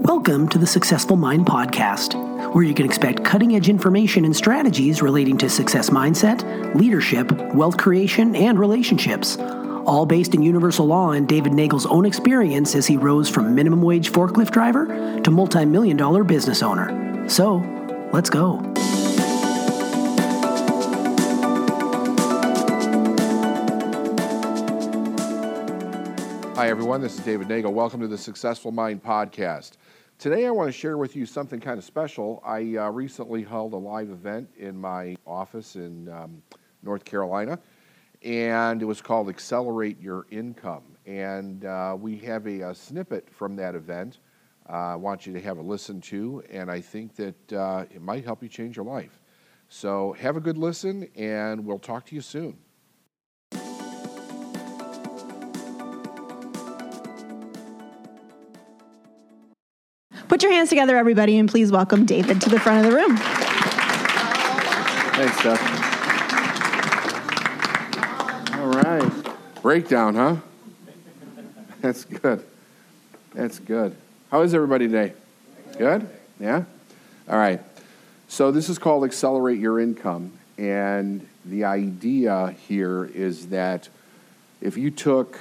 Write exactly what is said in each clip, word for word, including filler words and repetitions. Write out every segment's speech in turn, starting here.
Welcome to the Successful Mind Podcast, where you can expect cutting-edge information and strategies relating to success mindset, leadership, wealth creation, and relationships, all based in universal law and David Nagel's own experience as he rose from minimum wage forklift driver to multi-million dollar business owner. So, let's go. Hi, everyone. This is David Nagel. Welcome to the Successful Mind Podcast. Today, I want to share with you something kind of special. I uh, recently held a live event in my office in um, North Carolina, and it was called Accelerate Your Income. And uh, we have a, a snippet from that event uh, I want you to have a listen to, and I think that uh, it might help you change your life. So have a good listen, and we'll talk to you soon. Put your hands together, everybody, and please welcome David to the front of the room. Thanks, Steph. All right. Breakdown, huh? That's good. That's good. How is everybody today? Good? Yeah? All right. So this is called Accelerate Your Income. And the idea here is that if you took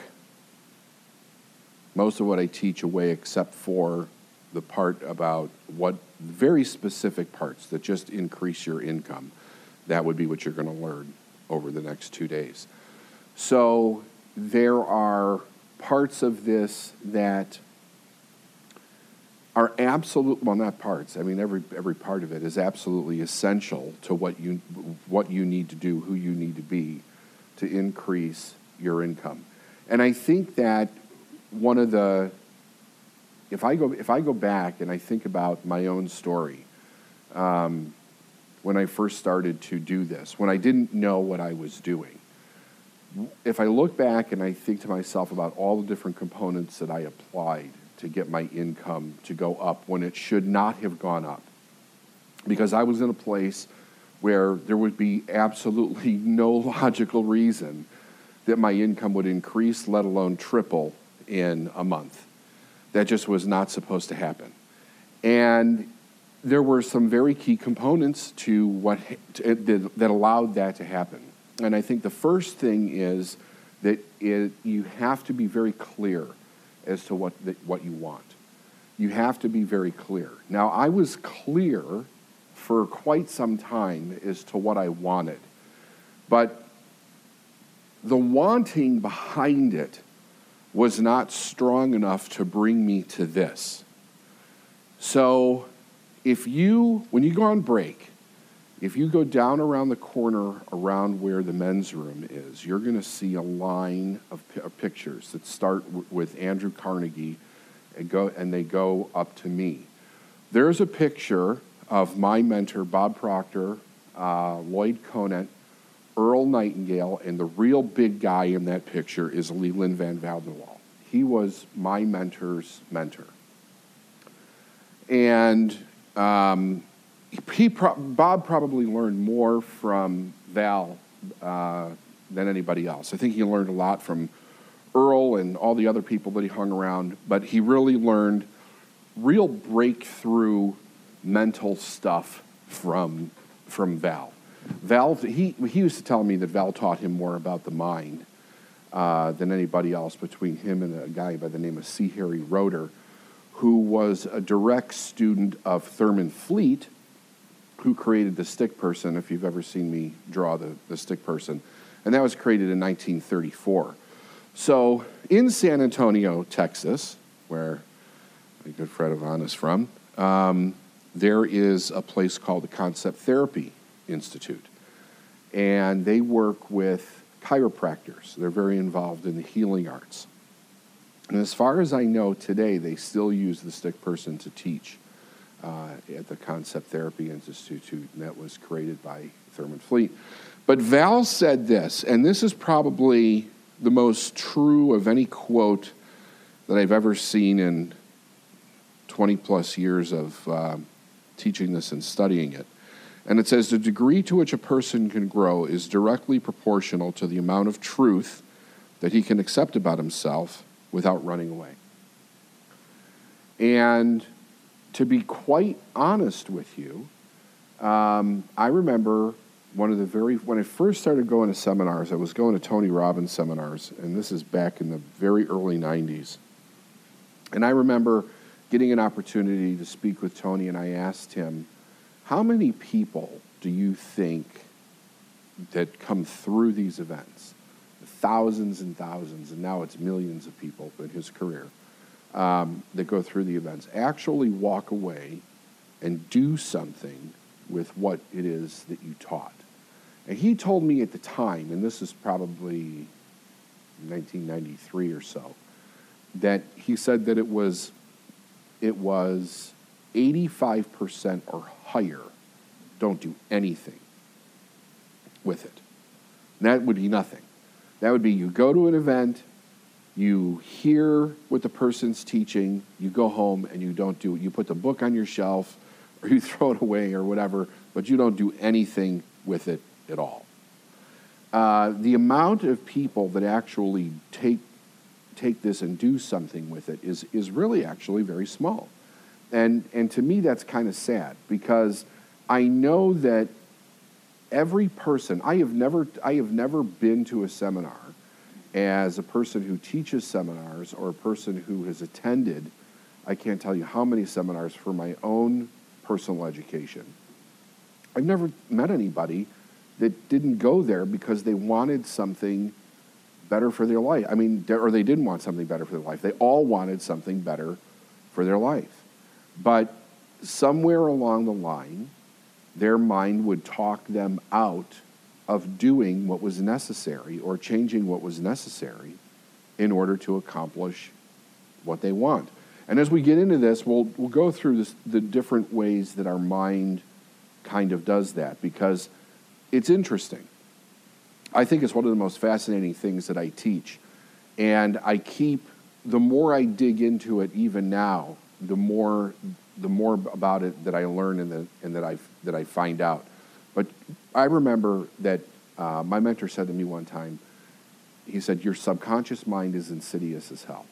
most of what I teach away except for the part about what very specific parts that just increase your income, that would be what you're going to learn over the next two days. So there are parts of this that are absolute, well, not parts. I mean, every every part of it is absolutely essential to what you what you need to do, who you need to be to increase your income. And I think that one of the If I go if I go back and I think about my own story, um, when I first started to do this, when I didn't know what I was doing, if I look back and I think to myself about all the different components that I applied to get my income to go up when it should not have gone up, because I was in a place where there would be absolutely no logical reason that my income would increase, let alone triple, in a month. That just was not supposed to happen. And there were some very key components to what to, that allowed that to happen. And I think the first thing is that it, you have to be very clear as to what the, what you want. You have to be very clear. Now, I was clear for quite some time as to what I wanted. But the wanting behind it was not strong enough to bring me to this. So if you, when you go on break, if you go down around the corner around where the men's room is, you're going to see a line of, p- of pictures that start w- with Andrew Carnegie and go and they go up to me. There's a picture of my mentor, Bob Proctor, uh, Lloyd Conant, Earl Nightingale, and the real big guy in that picture is Leland Van Valdenwall. He was my mentor's mentor. And um, he pro- Bob probably learned more from Val uh, than anybody else. I think he learned a lot from Earl and all the other people that he hung around, but he really learned real breakthrough mental stuff from, from Val. Val, he, he used to tell me that Val taught him more about the mind uh, than anybody else, between him and a guy by the name of C. Harry Roeder, who was a direct student of Thurman Fleet, who created the stick person, if you've ever seen me draw the, the stick person. And that was created in nineteen thirty-four. So in San Antonio, Texas, where my good friend Yvonne is from, um, there is a place called the Concept Therapy Institute, and they work with chiropractors. They're very involved in the healing arts. And as far as I know today, they still use the stick person to teach uh, at the Concept Therapy Institute, and that was created by Thurman Fleet. But Val said this, and this is probably the most true of any quote that I've ever seen in twenty plus years of uh, teaching this and studying it. And it says, the degree to which a person can grow is directly proportional to the amount of truth that he can accept about himself without running away. And to be quite honest with you, um, I remember one of the very, when I first started going to seminars, I was going to Tony Robbins seminars, and this is back in the very early nineties. And I remember getting an opportunity to speak with Tony, and I asked him, how many people do you think that come through these events? Thousands and thousands, and now it's millions of people in his career um, that go through the events, actually walk away and do something with what it is that you taught. And he told me at the time, and this is probably nineteen ninety-three or so, that he said that it was it was eighty-five percent or higher don't do anything with it. And that would be nothing. That would be you go to an event, you hear what the person's teaching, you go home and you don't do it. You put the book on your shelf or you throw it away or whatever, but you don't do anything with it at all. Uh, the amount of people that actually take take this and do something with it is is really actually very small. And and to me that's kind of sad, because I know that every person, I have never I have never been to a seminar as a person who teaches seminars or a person who has attended, I can't tell you how many seminars for my own personal education. I've never met anybody that didn't go there because they wanted something better for their life. I mean, or they didn't want something better for their life. They all wanted something better for their life. But somewhere along the line, their mind would talk them out of doing what was necessary or changing what was necessary in order to accomplish what they want. And as we get into this, we'll we'll go through this, the different ways that our mind kind of does that, because it's interesting. I think it's one of the most fascinating things that I teach. And I keep, the more I dig into it even now, the more the more about it that I learn and, the, and that I that I find out. But I remember that uh, my mentor said to me one time, he said, your subconscious mind is insidious as hell.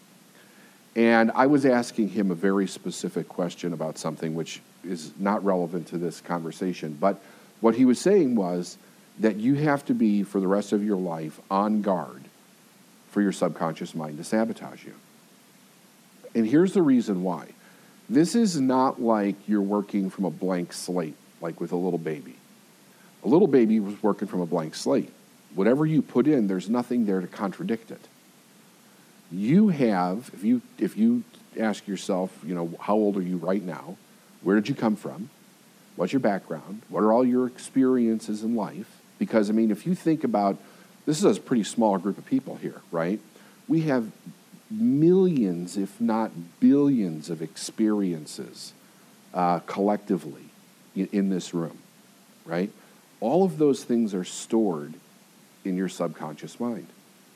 And I was asking him a very specific question about something which is not relevant to this conversation. But what he was saying was that you have to be, for the rest of your life, on guard for your subconscious mind to sabotage you. And here's the reason why. This is not like you're working from a blank slate, like with a little baby. A little baby was working from a blank slate. Whatever you put in, there's nothing there to contradict it. You have, if you if you ask yourself, you know, how old are you right now? Where did you come from? What's your background? What are all your experiences in life? Because, I mean, if you think about, this is a pretty small group of people here, right? We have millions, if not billions, of experiences uh, collectively in, in this room, right? All of those things are stored in your subconscious mind.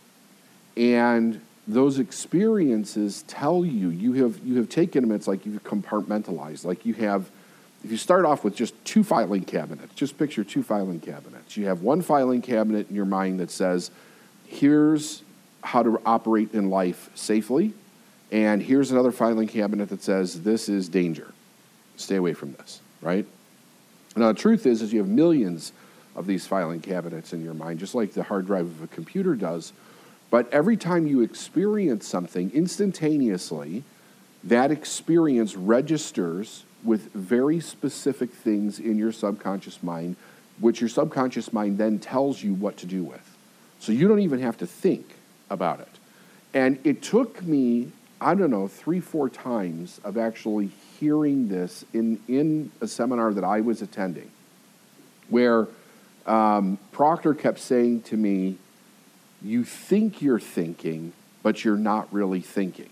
And those experiences tell you, you have you have taken them, it's like you've compartmentalized. Like you have, if you start off with just two filing cabinets, just picture two filing cabinets. You have one filing cabinet in your mind that says, here's how to operate in life safely, and here's another filing cabinet that says, this is danger. Stay away from this, right? Now, the truth is, is you have millions of these filing cabinets in your mind, just like the hard drive of a computer does. But every time you experience something, instantaneously, that experience registers with very specific things in your subconscious mind, which your subconscious mind then tells you what to do with. So you don't even have to think about it. And it took me, I don't know, three, four times of actually hearing this in, in a seminar that I was attending, where um, Proctor kept saying to me, you think you're thinking, but you're not really thinking.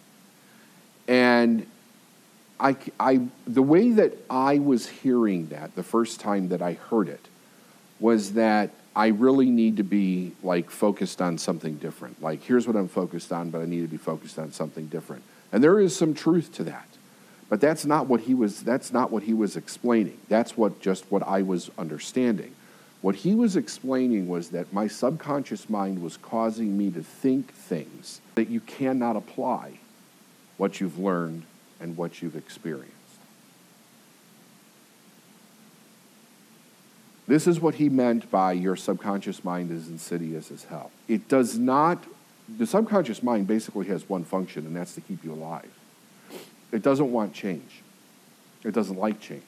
And I, I, the way that I was hearing that the first time that I heard it was that I really need to be like focused on something different. Like, here's what I'm focused on, but I need to be focused on something different. And there is some truth to that. But that's not what he was, that's not what he was explaining. That's what just what I was understanding. What he was explaining was that my subconscious mind was causing me to think things that you cannot apply what you've learned and what you've experienced. This is what he meant by your subconscious mind is insidious as hell. It does not, the subconscious mind basically has one function, and that's to keep you alive. It doesn't want change. It doesn't like change.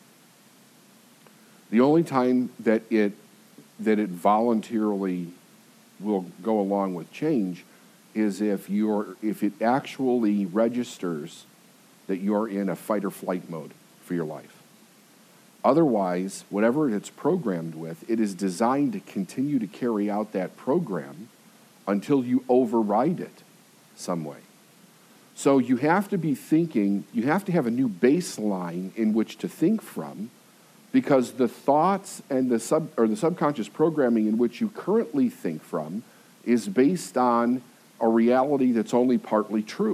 The only time that it that it voluntarily will go along with change is if you're if it actually registers that you're in a fight or flight mode for your life. Otherwise, whatever it's programmed with, it is designed to continue to carry out that program until you override it some way. So you have to be thinking, you have to have a new baseline in which to think from, because the thoughts and the sub or the subconscious programming in which you currently think from is based on a reality that's only partly true.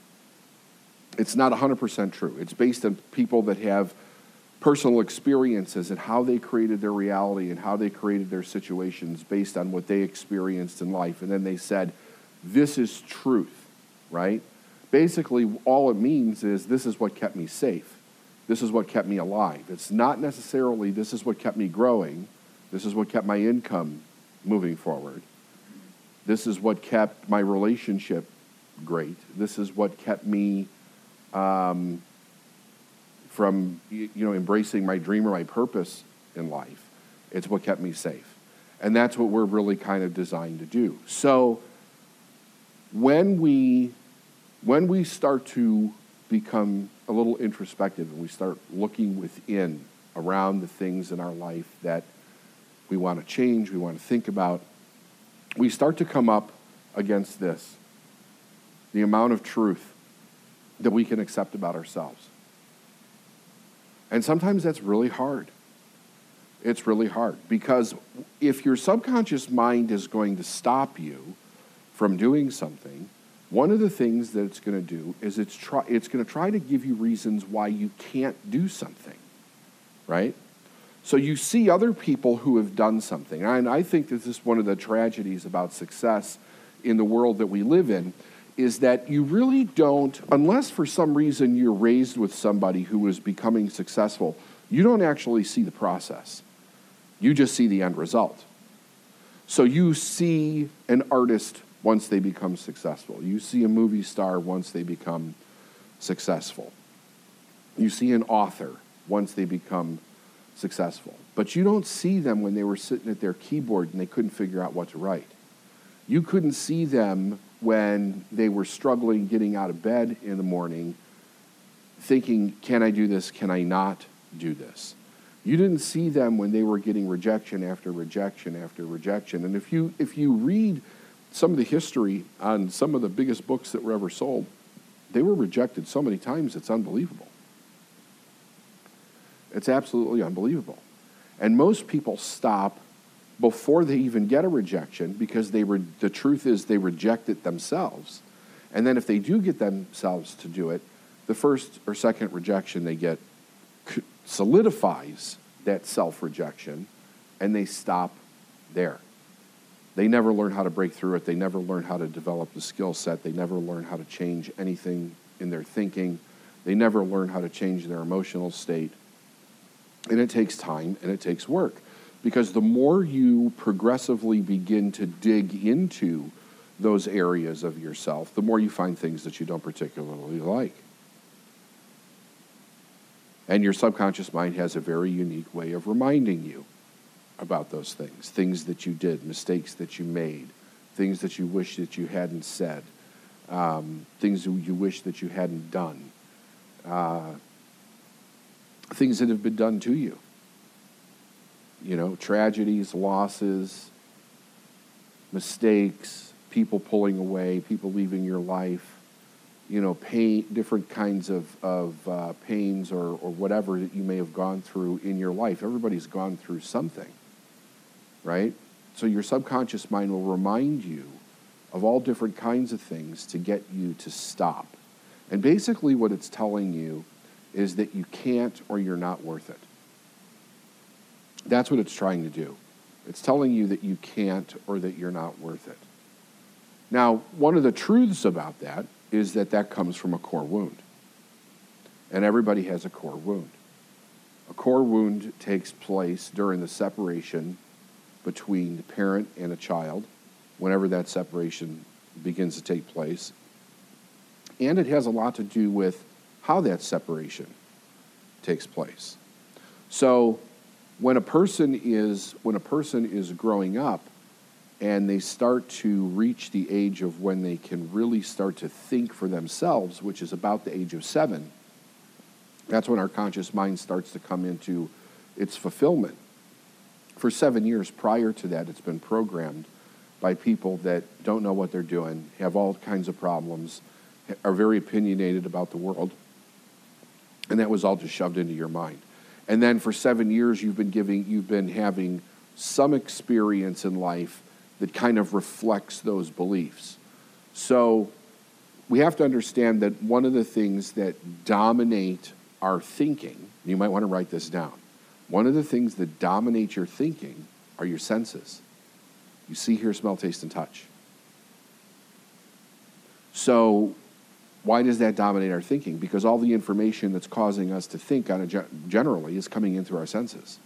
It's not one hundred percent true. It's based on people that have personal experiences and how they created their reality and how they created their situations based on what they experienced in life. And then they said, this is truth, right? Basically, all it means is this is what kept me safe. This is what kept me alive. It's not necessarily this is what kept me growing. This is what kept my income moving forward. This is what kept my relationship great. This is what kept me um, from you know embracing my dream or my purpose in life. It's what kept me safe. And that's what we're really kind of designed to do. So when we when we start to become a little introspective and we start looking within around the things in our life that we want to change, we want to think about, we start to come up against this, the amount of truth that we can accept about ourselves. And sometimes that's really hard. It's really hard because if your subconscious mind is going to stop you from doing something, one of the things that it's going to do is it's try it's going to try to give you reasons why you can't do something, right? So you see other people who have done something. And I think this is one of the tragedies about success in the world that we live in, is that you really don't, unless for some reason you're raised with somebody who is becoming successful, you don't actually see the process. You just see the end result. So you see an artist once they become successful. You see a movie star once they become successful. You see an author once they become successful. But you don't see them when they were sitting at their keyboard and they couldn't figure out what to write. You couldn't see them when they were struggling getting out of bed in the morning, thinking, can I do this? Can I not do this? You didn't see them when they were getting rejection after rejection after rejection. And if you if you read some of the history on some of the biggest books that were ever sold, they were rejected so many times, it's unbelievable. It's absolutely unbelievable. And most people stop before they even get a rejection because they re- the truth is they reject it themselves. And then if they do get themselves to do it, the first or second rejection they get solidifies that self-rejection, and they stop there. They never learn how to break through it. They never learn how to develop the skill set. They never learn how to change anything in their thinking. They never learn how to change their emotional state. And it takes time and it takes work. Because the more you progressively begin to dig into those areas of yourself, the more you find things that you don't particularly like. And your subconscious mind has a very unique way of reminding you about those things, things that you did, mistakes that you made, things that you wish that you hadn't said, um, things that you wish that you hadn't done, uh, things that have been done to you. You know, tragedies, losses, mistakes, people pulling away, people leaving your life, you know, pain, different kinds of, of uh, pains or, or whatever that you may have gone through in your life. Everybody's gone through something, right? So your subconscious mind will remind you of all different kinds of things to get you to stop. And basically what it's telling you is that you can't or you're not worth it. That's what it's trying to do. It's telling you that you can't or that you're not worth it. Now, one of the truths about that is that that comes from a core wound. And everybody has a core wound. A core wound takes place during the separation between the parent and a child, whenever that separation begins to take place. And it has a lot to do with how that separation takes place. So when a person is when a person is growing up and they start to reach the age of when they can really start to think for themselves, which is about the age of seven, that's when our conscious mind starts to come into its fulfillment. For seven years prior to that, it's been programmed by people that don't know what they're doing, have all kinds of problems, are very opinionated about the world, and that was all just shoved into your mind. And then for seven years, you've been giving, you've been having some experience in life that kind of reflects those beliefs. So we have to understand that one of the things that dominate our thinking, you might want to write this down, one of the things that dominate your thinking are your senses. You see, hear, smell, taste, and touch. So why does that dominate our thinking? Because all the information that's causing us to think on a ge- generally is coming in through our senses.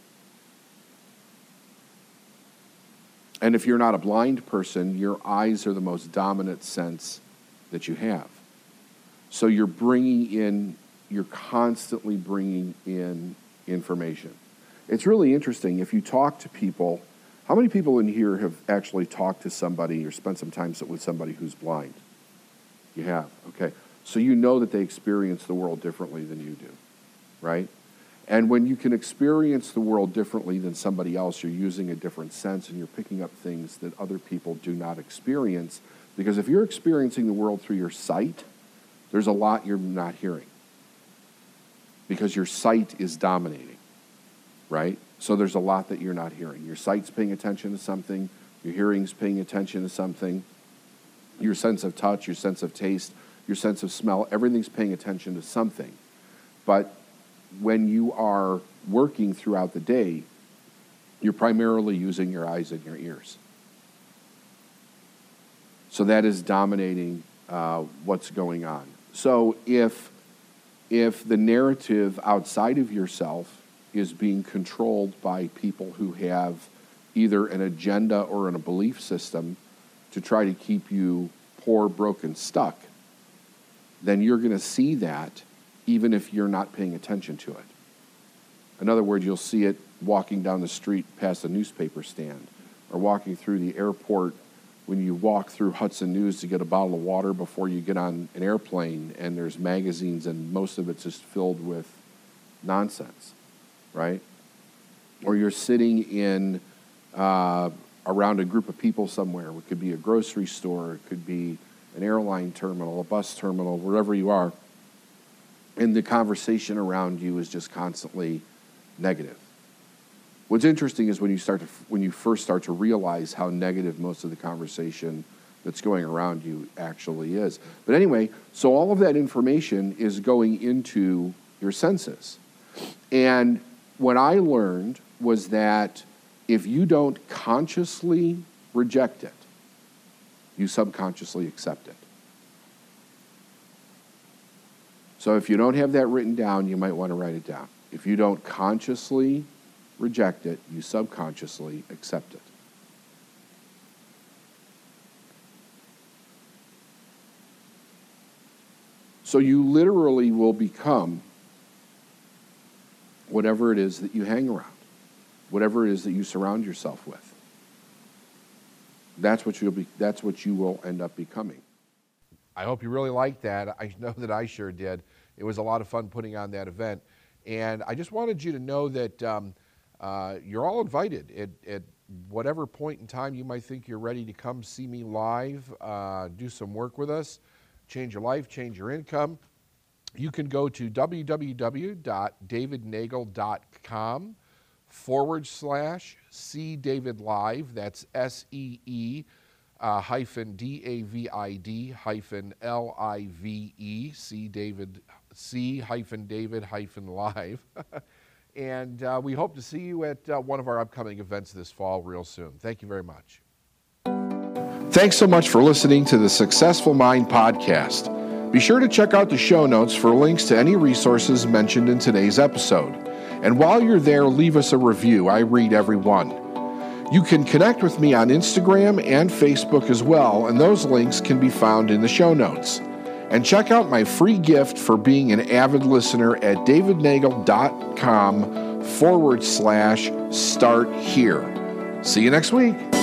And if you're not a blind person, your eyes are the most dominant sense that you have. So you're bringing in, you're constantly bringing in information. It's really interesting. If you talk to people, how many people in here have actually talked to somebody or spent some time with somebody who's blind? You have, okay. So you know that they experience the world differently than you do, right? And when you can experience the world differently than somebody else, you're using a different sense and you're picking up things that other people do not experience. Because if you're experiencing the world through your sight, there's a lot you're not hearing. Because your sight is dominating, right? So there's a lot that you're not hearing. Your sight's paying attention to something, your hearing's paying attention to something, your sense of touch, your sense of taste, your sense of smell, everything's paying attention to something. But when you are working throughout the day, you're primarily using your eyes and your ears. So that is dominating uh, what's going on. So if, if the narrative outside of yourself is being controlled by people who have either an agenda or a belief system to try to keep you poor, broken, stuck, then you're going to see that even if you're not paying attention to it. In other words, you'll see it walking down the street past a newspaper stand, or walking through the airport when you walk through Hudson News to get a bottle of water before you get on an airplane, and there's magazines and most of it's just filled with nonsense, right? Or you're sitting in uh, around a group of people somewhere. It could be a grocery store, it could be an airline terminal, a bus terminal, wherever you are, and the conversation around you is just constantly negative. What's interesting is when you start to, when you first start to realize how negative most of the conversation that's going around you actually is. But anyway, so all of that information is going into your senses. And what I learned was that if you don't consciously reject it, you subconsciously accept it. So if you don't have that written down, you might want to write it down. If you don't consciously reject it, you subconsciously accept it. So you literally will become whatever it is that you hang around, whatever it is that you surround yourself with. That's what you'll be. That's what you will end up becoming. I hope you really liked that. I know that I sure did. It was a lot of fun putting on that event. And I just wanted you to know that um, uh, you're all invited at, at whatever point in time you might think you're ready to come see me live, uh, do some work with us, change your life, change your income. You can go to www.davidnagel.com forward slash see David live. That's S E E uh, hyphen D A V I D hyphen L I V E, see David, see hyphen David hyphen live. And uh, we hope to see you at uh, one of our upcoming events this fall real soon. Thank you very much. Thanks so much for listening to the Successful Mind podcast. Be sure to check out the show notes for links to any resources mentioned in today's episode. And while you're there, leave us a review. I read every one. You can connect with me on Instagram and Facebook as well, and those links can be found in the show notes. And check out my free gift for being an avid listener at davidnagel.com forward slash start here. See you next week.